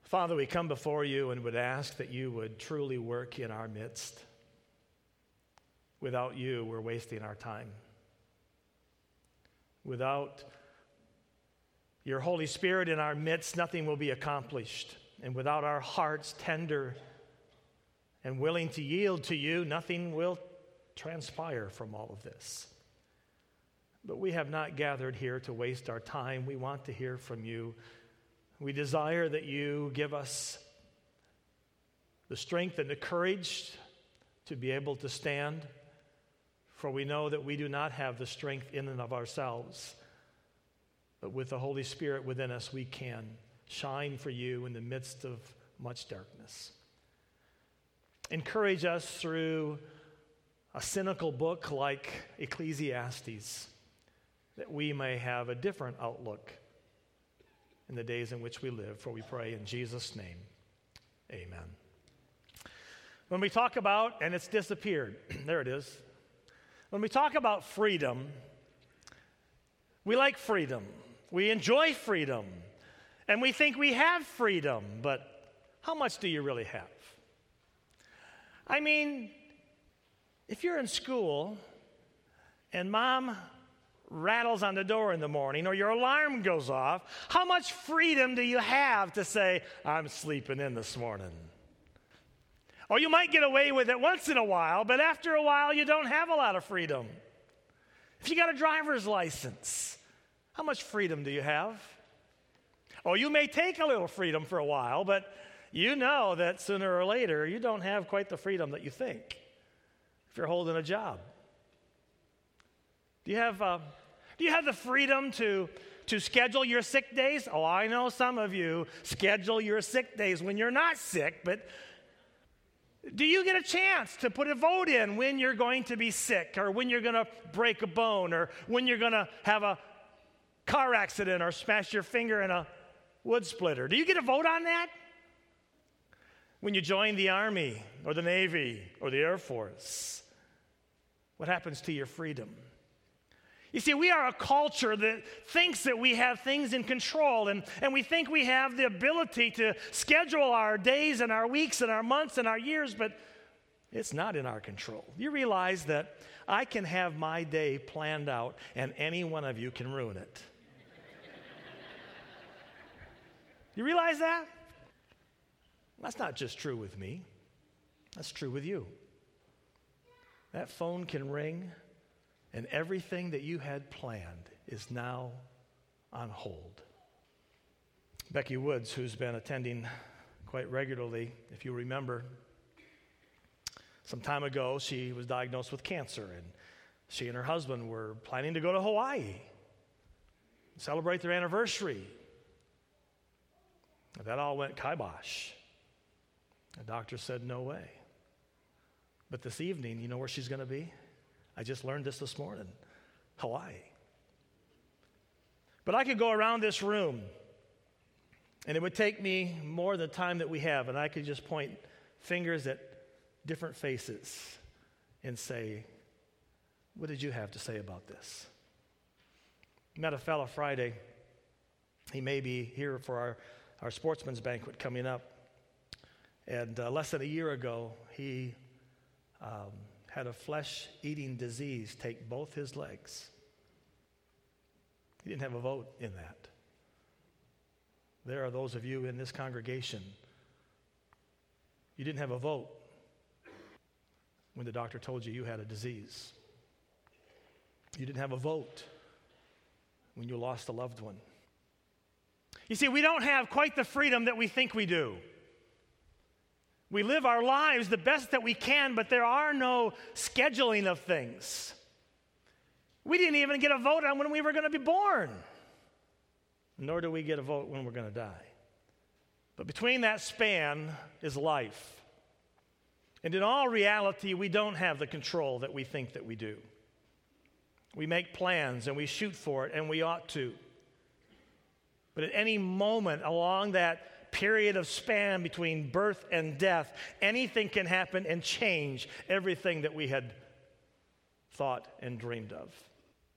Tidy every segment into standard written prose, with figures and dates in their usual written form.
Father, we come before you and would ask that you would truly work in our midst. Without you, we're wasting our time. Without your Holy Spirit in our midst, nothing will be accomplished. And without our hearts tender and willing to yield to you, nothing will transpire from all of this. But we have not gathered here to waste our time. We want to hear from you. We desire that you give us the strength and the courage to be able to stand, for we know that we do not have the strength in and of ourselves. But with the Holy Spirit within us, we can shine for you in the midst of much darkness. Encourage us through a cynical book like Ecclesiastes, that we may have a different outlook in the days in which we live. For we pray in Jesus' name, amen. When we talk about, and it's disappeared, there it is. When we talk about freedom, we like freedom. We enjoy freedom. And we think we have freedom, but how much do you really have? I mean, if you're in school and mom rattles on the door in the morning or your alarm goes off, how much freedom do you have to say, I'm sleeping in this morning? Or you might get away with it once in a while, but after a while you don't have a lot of freedom. If you got a driver's license, how much freedom do you have? Or you may take a little freedom for a while, but you know that sooner or later you don't have quite the freedom that you think if you're holding a job. Do you have the freedom to schedule your sick days? Oh, I know some of you schedule your sick days when you're not sick, but do you get a chance to put a vote in when you're going to be sick, or when you're going to break a bone, or when you're going to have a car accident or smash your finger in a wood splitter? Do you get a vote on that? When you join the Army or the Navy or the Air Force, what happens to your freedom? You see, we are a culture that thinks that we have things in control, and we think we have the ability to schedule our days and our weeks and our months and our years, but it's not in our control. You realize that I can have my day planned out, and any one of you can ruin it. You realize that? That's not just true with me. That's true with you. That phone can ring, and everything that you had planned is now on hold. Becky Woods, who's been attending quite regularly, if you remember, some time ago she was diagnosed with cancer, and she and her husband were planning to go to Hawaii, celebrate their anniversary. That all went kibosh. The doctor said, no way. But this evening, you know where she's going to be? I just learned this morning. Hawaii. But I could go around this room, and it would take me more than the time that we have, and I could just point fingers at different faces and say, what did you have to say about this? Met a fellow Friday. He may be here for our sportsman's banquet coming up. And less than a year ago, he had a flesh-eating disease take both his legs. He didn't have a vote in that. There are those of you in this congregation, you didn't have a vote when the doctor told you you had a disease. You didn't have a vote when you lost a loved one. You see, we don't have quite the freedom that we think we do. We live our lives the best that we can, but there are no scheduling of things. We didn't even get a vote on when we were going to be born, nor do we get a vote when we're going to die. But between that span is life. And in all reality, we don't have the control that we think that we do. We make plans and we shoot for it, and we ought to. But at any moment along that period of span between birth and death, anything can happen and change everything that we had thought and dreamed of.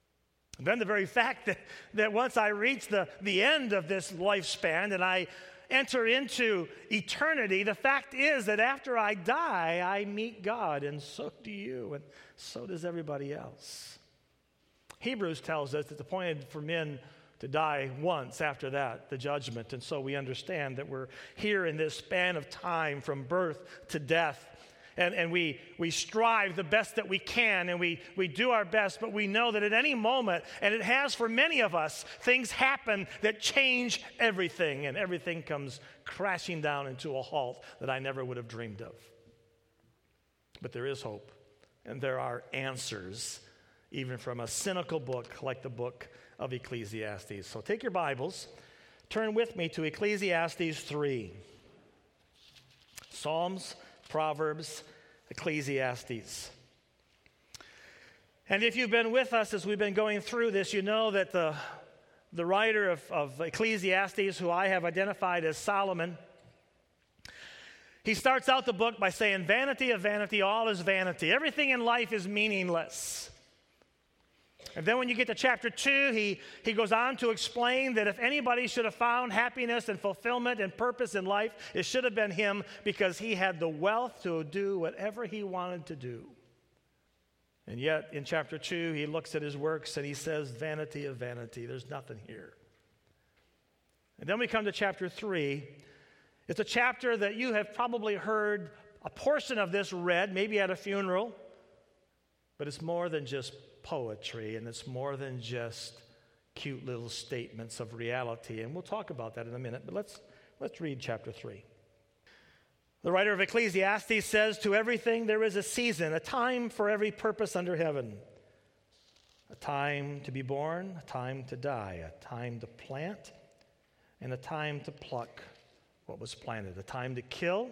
And then the very fact that once I reach the end of this lifespan and I enter into eternity, the fact is that after I die, I meet God, and so do you, and so does everybody else. Hebrews tells us it's appointed for men to die once, after that, the judgment. And so we understand that we're here in this span of time from birth to death. And we strive the best that we can, and we do our best, but we know that at any moment, and it has for many of us, things happen that change everything, and everything comes crashing down into a halt that I never would have dreamed of. But there is hope, and there are answers, even from a cynical book like the book of Ecclesiastes. So take your Bibles, turn with me to Ecclesiastes 3. Psalms, Proverbs, Ecclesiastes. And if you've been with us as we've been going through this, you know that the writer of Ecclesiastes, who I have identified as Solomon, he starts out the book by saying, vanity of vanity, all is vanity. Everything in life is meaningless. And then when you get to chapter 2, he goes on to explain that if anybody should have found happiness and fulfillment and purpose in life, it should have been him, because he had the wealth to do whatever he wanted to do. And yet in chapter 2, he looks at his works and he says, vanity of vanity, there's nothing here. And then we come to chapter 3. It's a chapter that you have probably heard a portion of this read, maybe at a funeral, but it's more than just poetry, and it's more than just cute little statements of reality, and we'll talk about that in a minute. But let's read chapter 3. The writer of Ecclesiastes says, to everything there is a season, a time for every purpose under heaven, a time to be born, a time to die, a time to plant, and a time to pluck what was planted, a time to kill,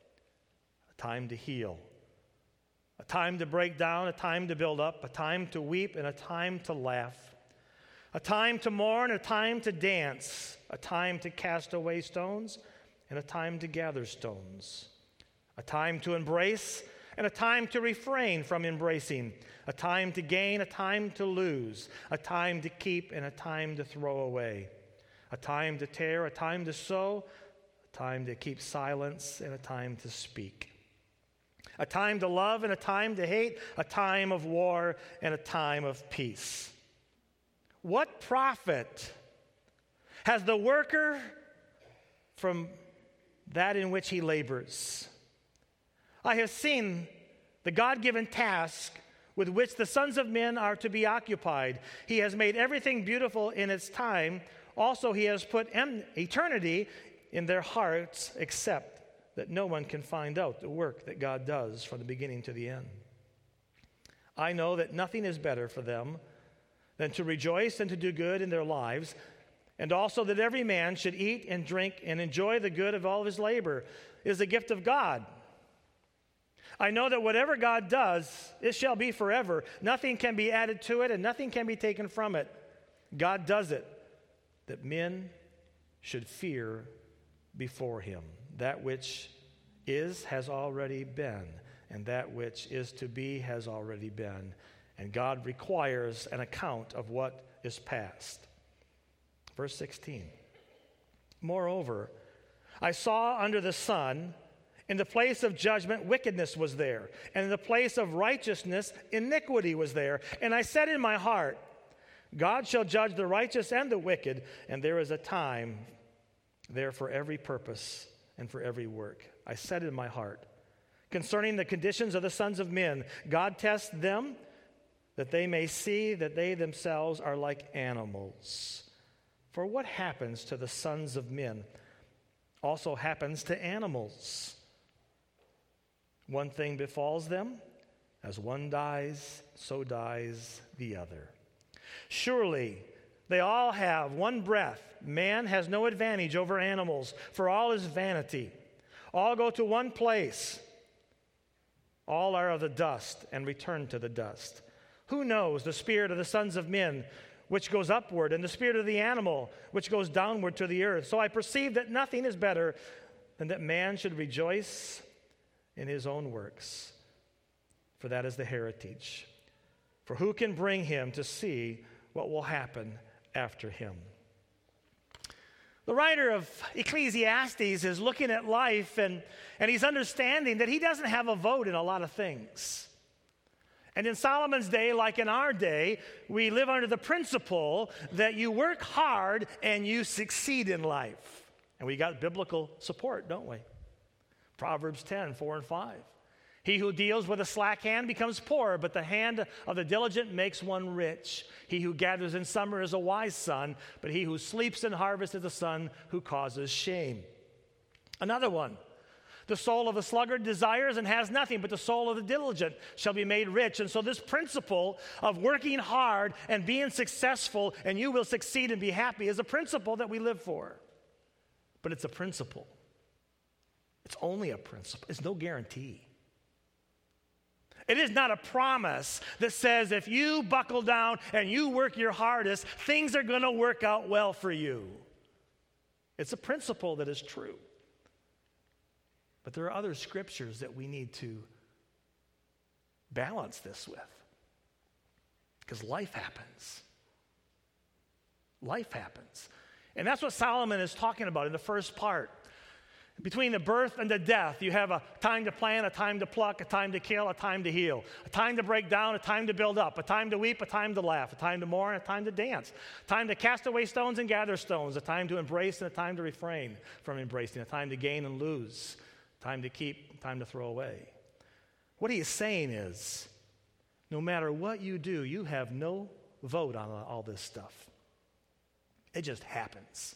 a time to heal, a time to break down, a time to build up, a time to weep, and a time to laugh, a time to mourn, a time to dance, a time to cast away stones, and a time to gather stones, a time to embrace, and a time to refrain from embracing, a time to gain, a time to lose, a time to keep, and a time to throw away, a time to tear, a time to sow, a time to keep silence, and a time to speak, a time to love and a time to hate, a time of war and a time of peace. What profit has the worker from that in which he labors? I have seen the God-given task with which the sons of men are to be occupied. He has made everything beautiful in its time. Also, he has put eternity in their hearts, except that no one can find out the work that God does from the beginning to the end. I know that nothing is better for them than to rejoice and to do good in their lives, and also that every man should eat and drink and enjoy the good of all of his labor. It is a gift of God. I know that whatever God does, it shall be forever. Nothing can be added to it, and nothing can be taken from it. God does it, that men should fear before him. That which is has already been, and that which is to be has already been. And God requires an account of what is past. Verse 16. Moreover, I saw under the sun, in the place of judgment, wickedness was there, and in the place of righteousness, iniquity was there. And I said in my heart, God shall judge the righteous and the wicked, and there is a time there for every purpose and for every work. I said in my heart, concerning the conditions of the sons of men, God tests them, that they may see that they themselves are like animals. For what happens to the sons of men also happens to animals. One thing befalls them, as one dies, so dies the other. Surely they all have one breath. Man has no advantage over animals, for all is vanity. All go to one place. All are of the dust and return to the dust. Who knows the spirit of the sons of men, which goes upward, and the spirit of the animal, which goes downward to the earth? So I perceive that nothing is better than that man should rejoice in his own works, for that is the heritage. For who can bring him to see what will happen after him? The writer of Ecclesiastes is looking at life and he's understanding that he doesn't have a vote in a lot of things. And in Solomon's day, like in our day, we live under the principle that you work hard and you succeed in life. And we got biblical support, don't we? Proverbs 10, 4 and 5. He who deals with a slack hand becomes poor, but the hand of the diligent makes one rich. He who gathers in summer is a wise son, but he who sleeps in harvest is a son who causes shame. Another one. The soul of the sluggard desires and has nothing, but the soul of the diligent shall be made rich. And so this principle of working hard and being successful and you will succeed and be happy is a principle that we live for. But it's a principle. It's only a principle. It's no guarantee. It is not a promise that says if you buckle down and you work your hardest, things are going to work out well for you. It's a principle that is true. But there are other scriptures that we need to balance this with. Because life happens. Life happens. And that's what Solomon is talking about in the first part. Between the birth and the death, you have a time to plant, a time to pluck, a time to kill, a time to heal, a time to break down, a time to build up, a time to weep, a time to laugh, a time to mourn, a time to dance, a time to cast away stones and gather stones, a time to embrace and a time to refrain from embracing, a time to gain and lose, a time to keep, a time to throw away. What he is saying is, no matter what you do, you have no vote on all this stuff. It just happens.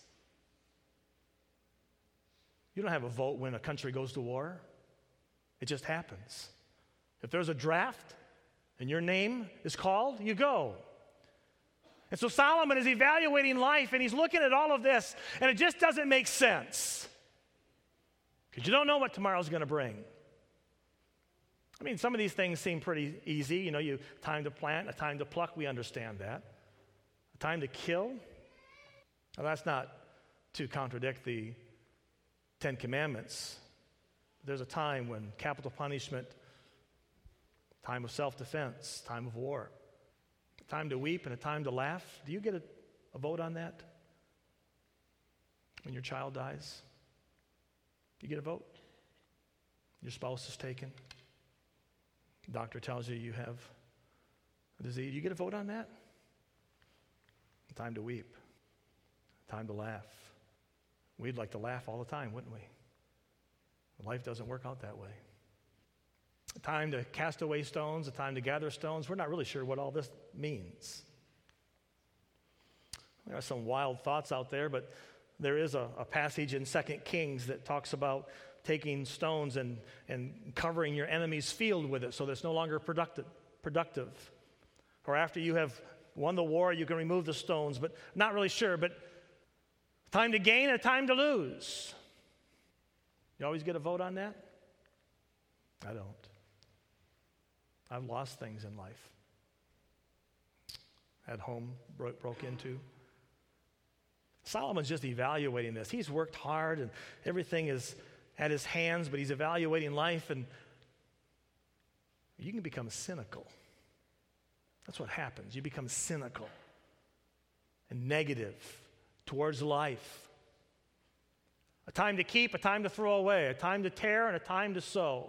You don't have a vote when a country goes to war. It just happens. If there's a draft and your name is called, you go. And so Solomon is evaluating life and he's looking at all of this and it just doesn't make sense. Because you don't know what tomorrow's going to bring. I mean, some of these things seem pretty easy. You know, you time to plant, a time to pluck, we understand that. A time to kill. Well, that's not to contradict the Ten Commandments. There's a time when capital punishment, time of self-defense, time of war, a time to weep and a time to laugh. Do you get a vote on that? When your child dies, you get a vote. Your spouse is taken. The doctor tells you you have a disease. You get a vote on that? A time to weep, a time to laugh. We'd like to laugh all the time, wouldn't we? Life doesn't work out that way. A time to cast away stones, a time to gather stones. We're not really sure what all this means. There are some wild thoughts out there, but there is a passage in 2 Kings that talks about taking stones and covering your enemy's field with it so that it's no longer productive. Or after you have won the war, you can remove the stones, but not really sure. But time to gain, a time to lose. You always get a vote on that? I don't. I've lost things in life. Had home broke into. Solomon's just evaluating this. He's worked hard and everything is at his hands, but he's evaluating life, and you can become cynical. That's what happens. You become cynical and negative towards life. A time to keep, a time to throw away, a time to tear, and a time to sow.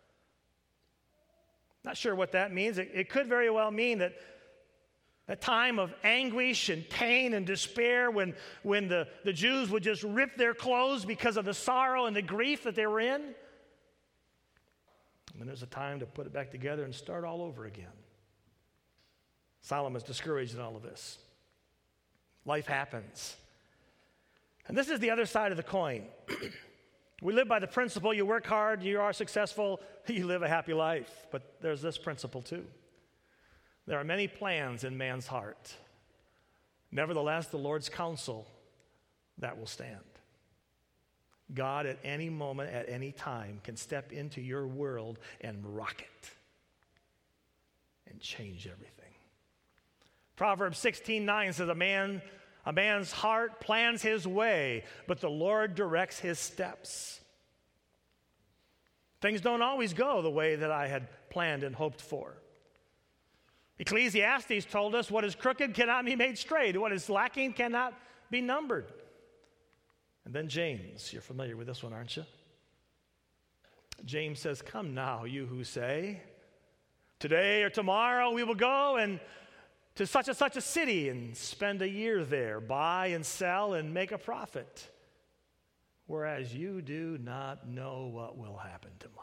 Not sure what that means. It could very well mean that a time of anguish and pain and despair when the Jews would just rip their clothes because of the sorrow and the grief that they were in. And then there's a time to put it back together and start all over again. Solomon's discouraged in all of this. Life happens. And this is the other side of the coin. We live by the principle, you work hard, you are successful, you live a happy life. But there's this principle too. There are many plans in man's heart. Nevertheless, the Lord's counsel, that will stand. God at any moment, at any time, can step into your world and rock it and change everything. Proverbs 16:9 says, a man's heart plans his way, but the Lord directs his steps. Things don't always go the way that I had planned and hoped for. Ecclesiastes told us what is crooked cannot be made straight. What is lacking cannot be numbered. And then James, you're familiar with this one, aren't you? James says, "Come now, you who say, today or tomorrow we will go and to such and such a city and spend a year there, buy and sell and make a profit, whereas you do not know what will happen tomorrow.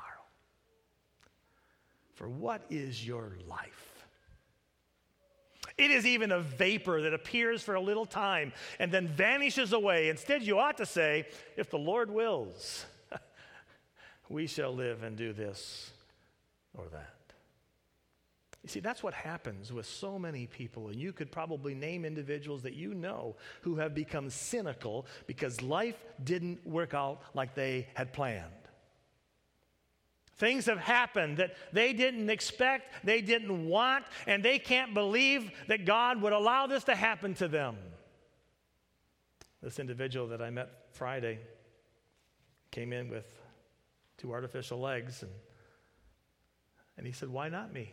For what is your life? It is even a vapor that appears for a little time and then vanishes away. Instead, you ought to say, if the Lord wills, we shall live and do this or that." You see, that's what happens with so many people, and you could probably name individuals that you know who have become cynical because life didn't work out like they had planned. Things have happened that they didn't expect, they didn't want, and they can't believe that God would allow this to happen to them. This individual that I met Friday came in with 2 artificial legs, and he said, "Why not me?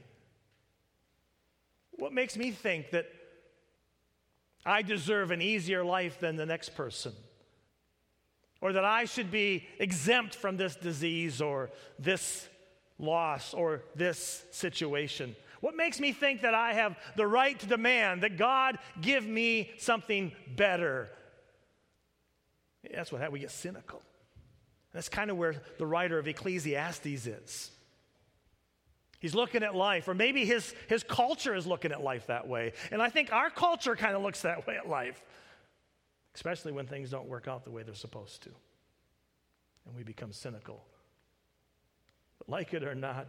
What makes me think that I deserve an easier life than the next person? Or that I should be exempt from this disease or this loss or this situation? What makes me think that I have the right to demand that God give me something better?" That's what happens. We get cynical. That's kind of where the writer of Ecclesiastes is. He's looking at life, or maybe his culture is looking at life that way. And I think our culture kind of looks that way at life, especially when things don't work out the way they're supposed to. And we become cynical. But like it or not,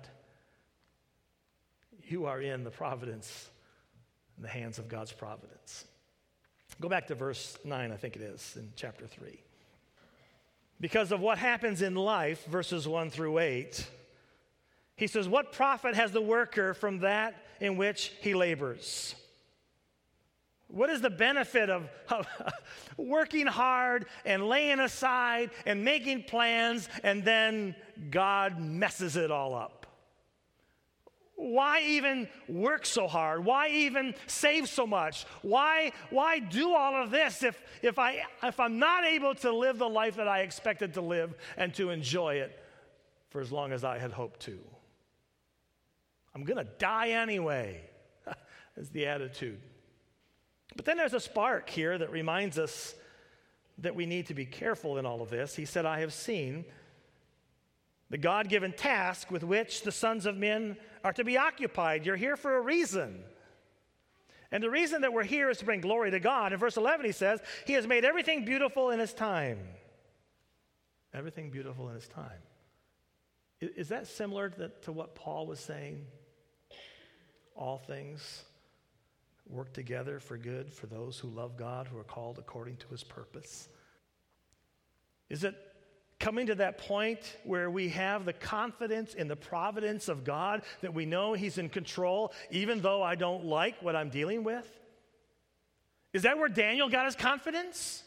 you are in the providence, in the hands of God's providence. Go back to verse 9, I think it is, in chapter 3. Because of what happens in life, verses 1 through 8, he says, "What profit has the worker from that in which he labors?" What is the benefit of working hard and laying aside and making plans, and then God messes it all up? Why even work so hard? Why even save so much? Why do all of this if I'm not able to live the life that I expected to live and to enjoy it for as long as I had hoped to? I'm going to die anyway, is the attitude. But then there's a spark here that reminds us that we need to be careful in all of this. He said, "I have seen the God-given task with which the sons of men are to be occupied." You're here for a reason. And the reason that we're here is to bring glory to God. In verse 11 he says, "He has made everything beautiful in his time." Everything beautiful in his time. Is that similar to what Paul was saying? All things work together for good for those who love God, who are called according to his purpose. Is it coming to that point where we have the confidence in the providence of God, that we know he's in control even though I don't like what I'm dealing with? Is that where Daniel got his confidence?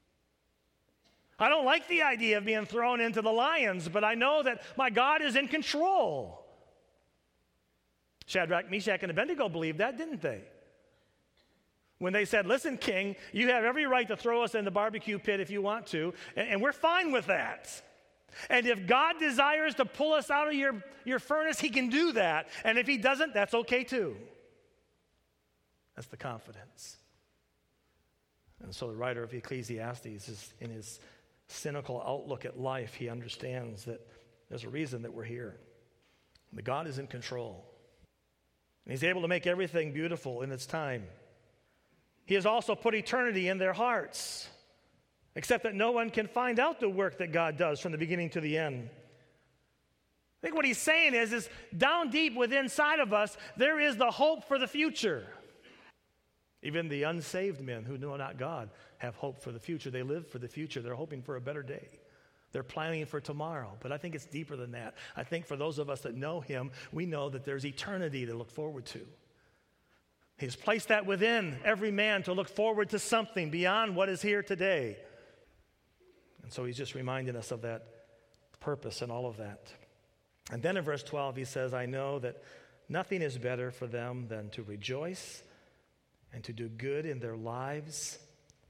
I don't like the idea of being thrown into the lions, but I know that my God is in control. Shadrach, Meshach, and Abednego believed that, didn't they? When they said, "Listen, king, you have every right to throw us in the barbecue pit if you want to, and we're fine with that. And if God desires to pull us out of your furnace, he can do that. And if he doesn't, that's okay too." That's the confidence. And so the writer of Ecclesiastes is in his cynical outlook at life. He understands that there's a reason that we're here. That God is in control. And he's able to make everything beautiful in its time. He has also put eternity in their hearts, except that no one can find out the work that God does from the beginning to the end. I think what he's saying is down deep within inside of us, there is the hope for the future. Even the unsaved men who know not God have hope for the future. They live for the future. They're hoping for a better day. They're planning for tomorrow. But I think it's deeper than that. I think for those of us that know him, we know that there's eternity to look forward to. He's placed that within every man to look forward to something beyond what is here today. And so he's just reminding us of that purpose and all of that. And then in verse 12 he says, "I know that nothing is better for them than to rejoice and to do good in their lives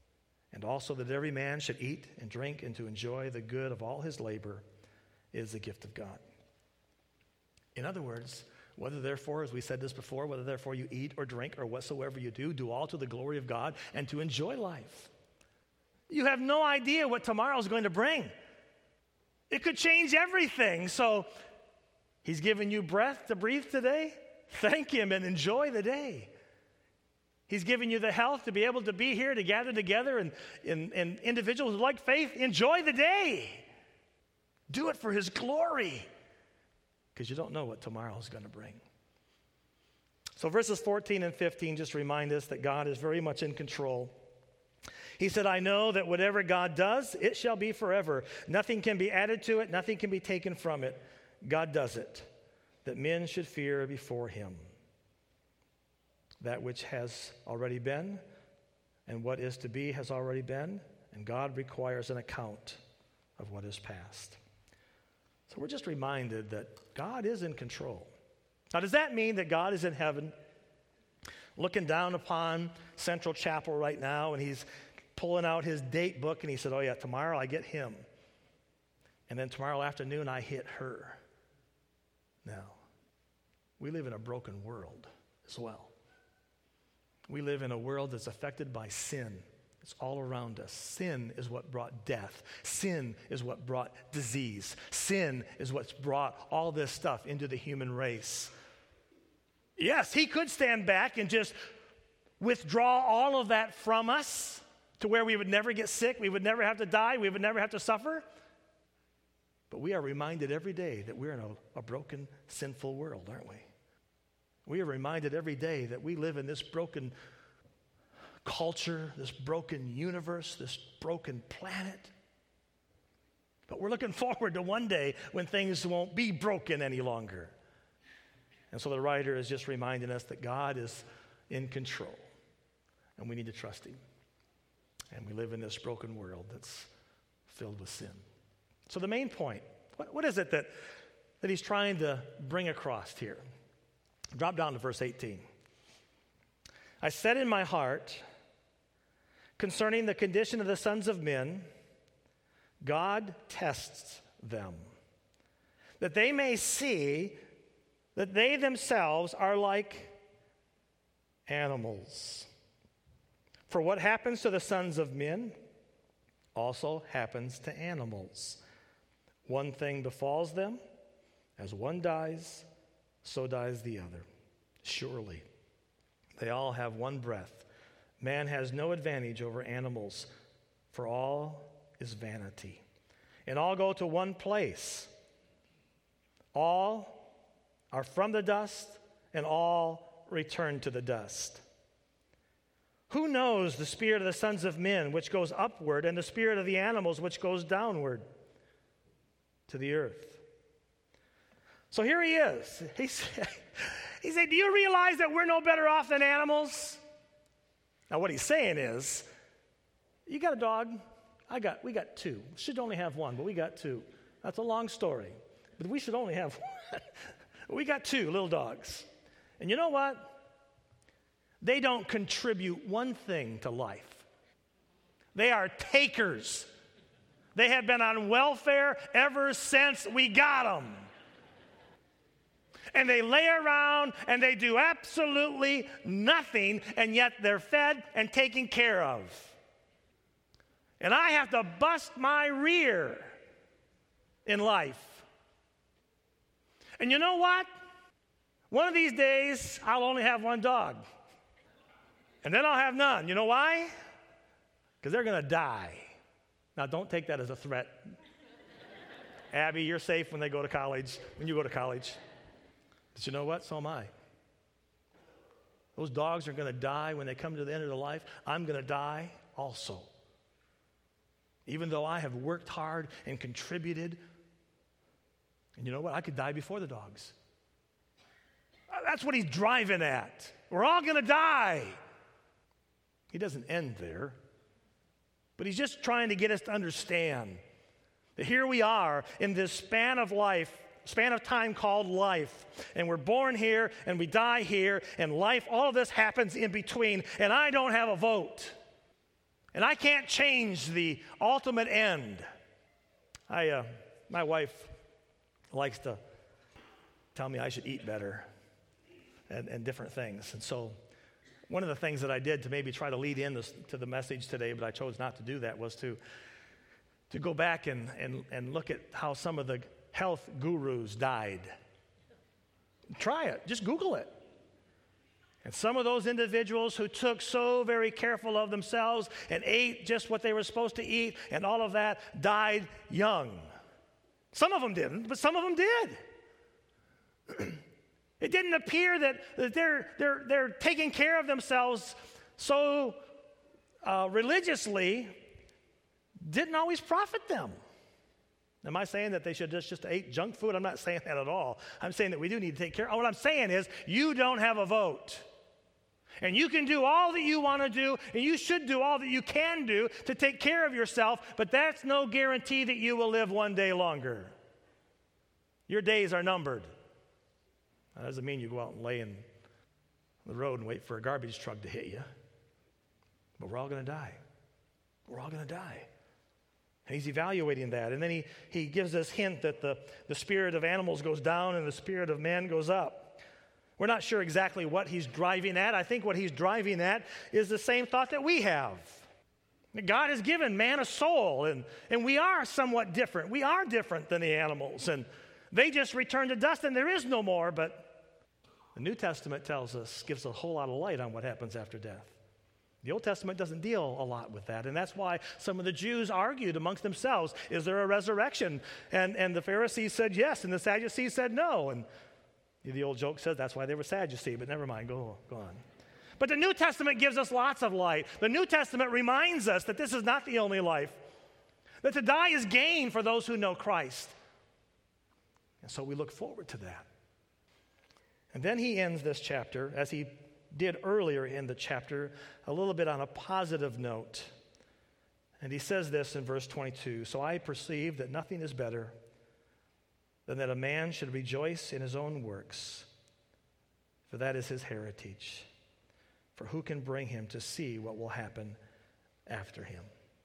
And also that every man should eat and drink and to enjoy the good of all his labor is the gift of God. In other words, whether therefore, as we said this before, whether therefore you eat or drink or whatsoever you do all to the glory of God and to enjoy life. You have no idea what tomorrow is going to bring. It could change everything. So he's given you breath to breathe today. Thank him and enjoy the day. He's given you the health to be able to be here, to gather together, and individuals who like faith, enjoy the day. Do it for his glory, because you don't know what tomorrow is going to bring. So verses 14 and 15 just remind us that God is very much in control. He said, I know that whatever God does, it shall be forever. Nothing can be added to it, nothing can be taken from it. God does it, that men should fear before him. That which has already been and what is to be has already been, and God requires an account of what is past. So we're just reminded that God is in control. Now, does that mean that God is in heaven, looking down upon Central Chapel right now, and he's pulling out his date book, and he said, oh yeah, tomorrow I get him, and then tomorrow afternoon I hit her? No. We live in a broken world as well. We live in a world that's affected by sin. It's all around us. Sin is what brought death. Sin is what brought disease. Sin is what's brought all this stuff into the human race. Yes, he could stand back and just withdraw all of that from us to where we would never get sick, we would never have to die, we would never have to suffer. But we are reminded every day that we're in a broken, sinful world, aren't we? We are reminded every day that we live in this broken culture, this broken universe, this broken planet. But we're looking forward to one day when things won't be broken any longer. And so the writer is just reminding us that God is in control, and we need to trust him. And we live in this broken world that's filled with sin. So the main point, what is it that he's trying to bring across here? Drop down to verse 18. I said in my heart, concerning the condition of the sons of men, God tests them, that they may see that they themselves are like animals. For what happens to the sons of men also happens to animals. One thing befalls them, as one dies, so dies the other. Surely, they all have one breath. Man has no advantage over animals, for all is vanity. And all go to one place. All are from the dust, and all return to the dust. Who knows the spirit of the sons of men, which goes upward, and the spirit of the animals, which goes downward to the earth? So here he is. He said, do you realize that we're no better off than animals? Now what he's saying is, you got a dog? We got two. Should only have one, but we got two. That's a long story. But we should only have one. We got two little dogs. And you know what? They don't contribute one thing to life. They are takers. They have been on welfare ever since we got them. And they lay around and they do absolutely nothing, and yet they're fed and taken care of. And I have to bust my rear in life. And you know what? One of these days, I'll only have one dog. And then I'll have none. You know why? Because they're going to die. Now, don't take that as a threat. Abby, you're safe when you go to college. But you know what? So am I. Those dogs are going to die when they come to the end of their life. I'm going to die also. Even though I have worked hard and contributed. And you know what? I could die before the dogs. That's what he's driving at. We're all going to die. He doesn't end there. But he's just trying to get us to understand that here we are in this span of time called life. And we're born here and we die here, and life, all of this happens in between, and I don't have a vote. And I can't change the ultimate end. My wife likes to tell me I should eat better and different things. And so one of the things that I did to maybe try to lead in to the message today, but I chose not to do that, was to go back and look at how some of the health gurus died. Try it. Just Google it. And some of those individuals who took so very careful of themselves and ate just what they were supposed to eat and all of that died young. Some of them didn't, but some of them did. It didn't appear that they're taking care of themselves so religiously, didn't always profit them. Am I saying that they should just eat junk food? I'm not saying that at all. I'm saying that we do need to take care. What I'm saying is you don't have a vote. And you can do all that you want to do, and you should do all that you can do to take care of yourself, but that's no guarantee that you will live one day longer. Your days are numbered. That doesn't mean you go out and lay in the road and wait for a garbage truck to hit you. But we're all going to die. We're all going to die. And he's evaluating that. And then he gives this hint that the spirit of animals goes down and the spirit of man goes up. We're not sure exactly what he's driving at. I think what he's driving at is the same thought that we have. God has given man a soul, and we are somewhat different. We are different than the animals, and they just return to dust, and there is no more. But the New Testament tells us, gives a whole lot of light on what happens after death. The Old Testament doesn't deal a lot with that, and that's why some of the Jews argued amongst themselves, is there a resurrection? And the Pharisees said yes, and the Sadducees said no, and the old joke says that's why they were Sadducees, but never mind, go on. But the New Testament gives us lots of light. The New Testament reminds us that this is not the only life, that to die is gain for those who know Christ. And so we look forward to that. And then he ends this chapter, as he did earlier in the chapter, a little bit on a positive note. And he says this in verse 22, "So I perceive that nothing is better than that a man should rejoice in his own works, for that is his heritage. For who can bring him to see what will happen after him?"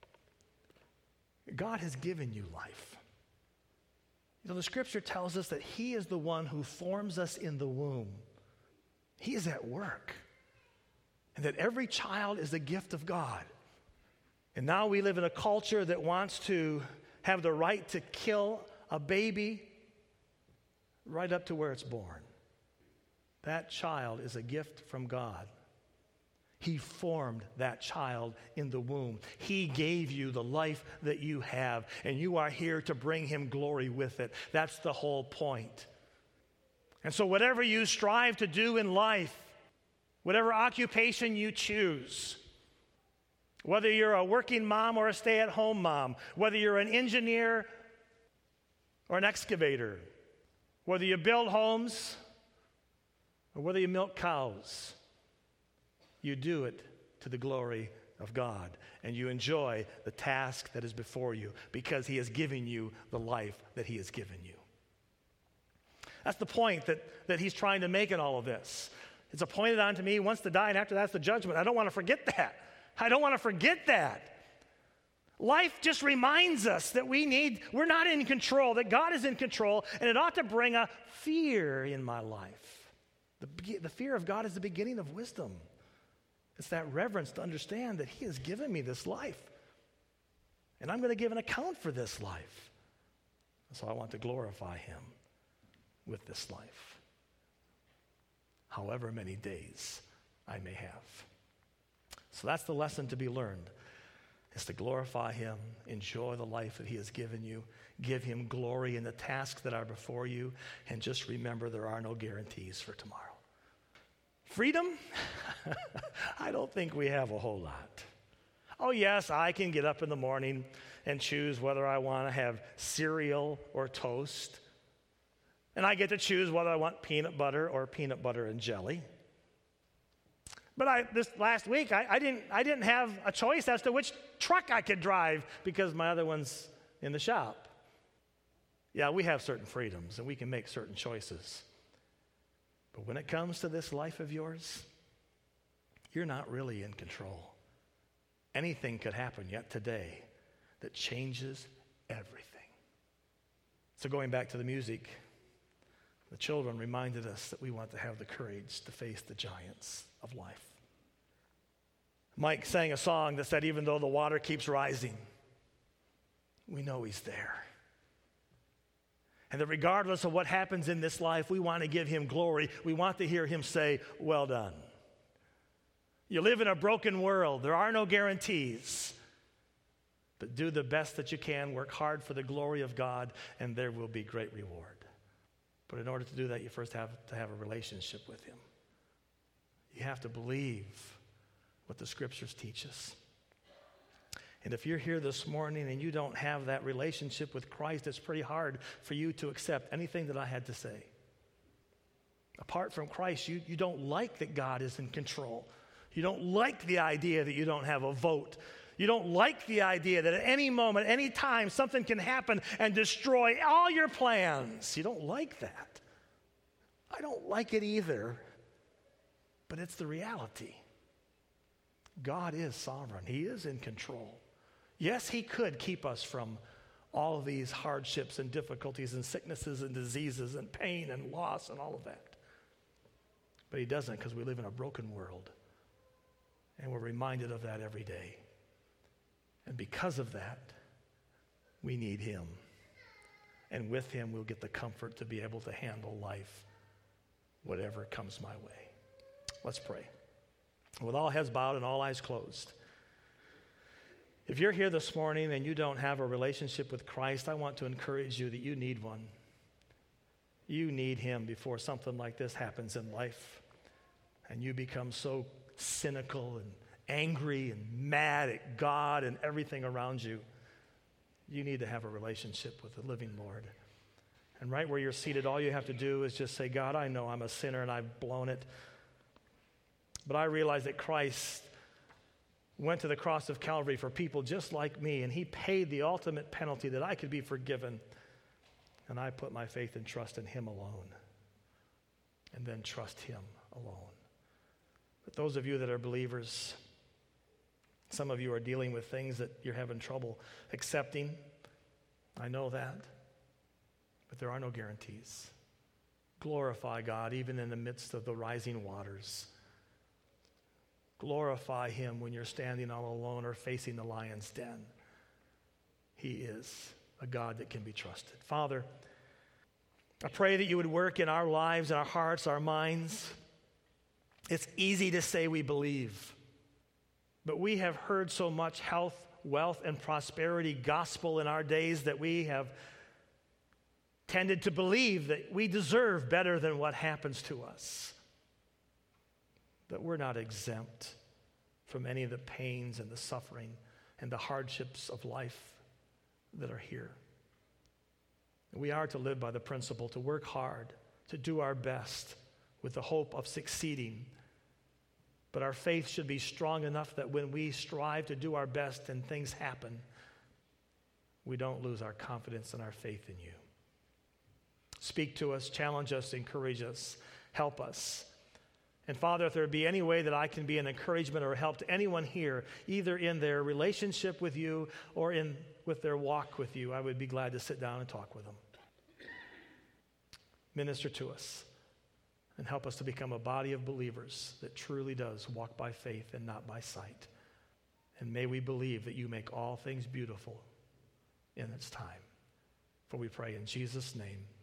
God has given you life. You know, the scripture tells us that he is the one who forms us in the womb. He is at work. And that every child is a gift of God. And now we live in a culture that wants to have the right to kill a baby right up to where it's born. That child is a gift from God. He formed that child in the womb. He gave you the life that you have, and you are here to bring him glory with it. That's the whole point. And so whatever you strive to do in life, whatever occupation you choose, whether you're a working mom or a stay-at-home mom, whether you're an engineer or an excavator, whether you build homes or whether you milk cows, you do it to the glory of God, and you enjoy the task that is before you because he has given you the life that he has given you. That's the point that he's trying to make in all of this. It's appointed unto me once to die, and after that's the judgment. I don't want to forget that. I don't want to forget that. Life just reminds us that we're not in control, that God is in control, and it ought to bring a fear in my life. The fear of God is the beginning of wisdom. It's that reverence to understand that he has given me this life, and I'm going to give an account for this life. So I want to glorify him with this life, however many days I may have. So that's the lesson to be learned, is to glorify him, enjoy the life that he has given you, give him glory in the tasks that are before you, and just remember there are no guarantees for tomorrow. Freedom? I don't think we have a whole lot. Oh yes, I can get up in the morning and choose whether I want to have cereal or toast. And I get to choose whether I want peanut butter or peanut butter and jelly. But this last week, I didn't have a choice as to which truck I could drive because my other one's in the shop. Yeah, we have certain freedoms and we can make certain choices. But when it comes to this life of yours, you're not really in control. anything could happen yet today that changes everything. So going back to the music, the children reminded us that we want to have the courage to face the giants of life. Mike sang a song that said, even though the water keeps rising, we know he's there. And that regardless of what happens in this life, we want to give him glory. We want to hear him say, well done. You live in a broken world. There are no guarantees. But do the best that you can. Work hard for the glory of God, and there will be great reward. But in order to do that, you first have to have a relationship with him. You have to believe what the scriptures teach us. And if you're here this morning and you don't have that relationship with Christ, it's pretty hard for you to accept anything that I had to say. Apart from Christ, you don't like that God is in control. You don't like the idea that you don't have a vote. You don't like the idea that at any moment, any time, something can happen and destroy all your plans. You don't like that. I don't like it either, but it's the reality. God is sovereign. He is in control. Yes, he could keep us from all of these hardships and difficulties and sicknesses and diseases and pain and loss and all of that. But he doesn't, because we live in a broken world. And we're reminded of that every day. And because of that, we need him. And with him, we'll get the comfort to be able to handle life, whatever comes my way. Let's pray. With all heads bowed and all eyes closed. If you're here this morning and you don't have a relationship with Christ, I want to encourage you that you need one. You need him before something like this happens in life. And you become so cynical and angry and mad at God and everything around you. You need to have a relationship with the living Lord. And right where you're seated, all you have to do is just say, God, I know I'm a sinner and I've blown it. But I realize that Christ went to the cross of Calvary for people just like me, and he paid the ultimate penalty that I could be forgiven. And I put my faith and trust in him alone, and then trust him alone. But those of you that are believers, some of you are dealing with things that you're having trouble accepting. I know that. But there are no guarantees. Glorify God even in the midst of the rising waters. Glorify him when you're standing all alone or facing the lion's den. He is a God that can be trusted. Father, I pray that you would work in our lives, in our hearts, our minds. It's easy to say we believe, but we have heard so much health, wealth, and prosperity gospel in our days that we have tended to believe that we deserve better than what happens to us. But we're not exempt from any of the pains and the suffering and the hardships of life that are here. We are to live by the principle to work hard, to do our best with the hope of succeeding. But our faith should be strong enough that when we strive to do our best and things happen, we don't lose our confidence and our faith in you. Speak to us, challenge us, encourage us, help us. And Father, if there be any way that I can be an encouragement or help to anyone here, either in their relationship with you or with their walk with you, I would be glad to sit down and talk with them. Minister to us and help us to become a body of believers that truly does walk by faith and not by sight. And may we believe that you make all things beautiful in its time. For we pray in Jesus' name.